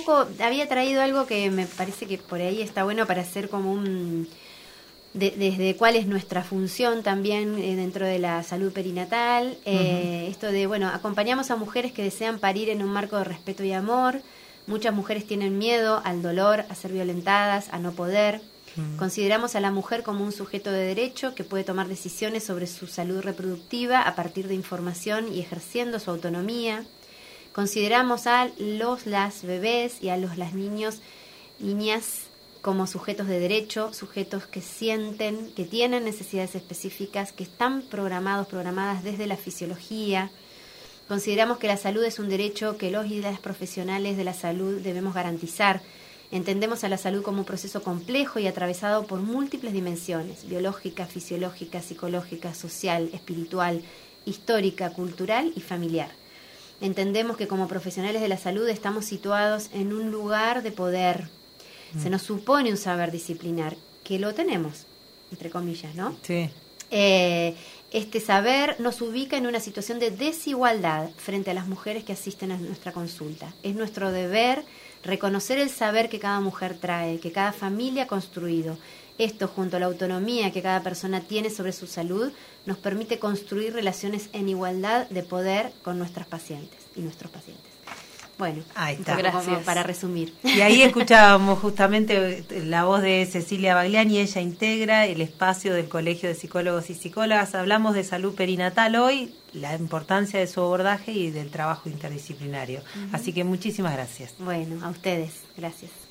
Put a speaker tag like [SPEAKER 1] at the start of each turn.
[SPEAKER 1] poco había traído algo que me parece que por ahí está bueno para hacer como un... desde cuál es nuestra función también dentro de la salud perinatal. Esto de, bueno, acompañamos a mujeres que desean parir en un marco de respeto y amor. Muchas mujeres tienen miedo al dolor, a ser violentadas, a no poder. Consideramos a la mujer como un sujeto de derecho que puede tomar decisiones sobre su salud reproductiva a partir de información y ejerciendo su autonomía. Consideramos a las bebés y a las niñas como sujetos de derecho, sujetos que sienten, que tienen necesidades específicas, que están programadas desde la fisiología. Consideramos que la salud es un derecho que los y las profesionales de la salud debemos garantizar. Entendemos a la salud como un proceso complejo y atravesado por múltiples dimensiones: biológica, fisiológica, psicológica, social, espiritual, histórica, cultural y familiar. Entendemos que como profesionales de la salud estamos situados en un lugar de poder. Se nos supone un saber disciplinar, que lo tenemos, entre comillas, ¿no?
[SPEAKER 2] Sí.
[SPEAKER 1] Este saber nos ubica en una situación de desigualdad frente a las mujeres que asisten a nuestra consulta. Es nuestro deber reconocer el saber que cada mujer trae, que cada familia ha construido. Esto, junto a la autonomía que cada persona tiene sobre su salud, nos permite construir relaciones en igualdad de poder con nuestras pacientes y nuestros pacientes. Bueno,
[SPEAKER 2] ahí está.
[SPEAKER 1] Como para resumir.
[SPEAKER 2] Y ahí escuchábamos justamente la voz de Cecilia Bagliani. Ella integra el espacio del Colegio de Psicólogos y Psicólogas. Hablamos de salud perinatal hoy, la importancia de su abordaje y del trabajo interdisciplinario. Así que muchísimas gracias.
[SPEAKER 1] Bueno, a ustedes, gracias.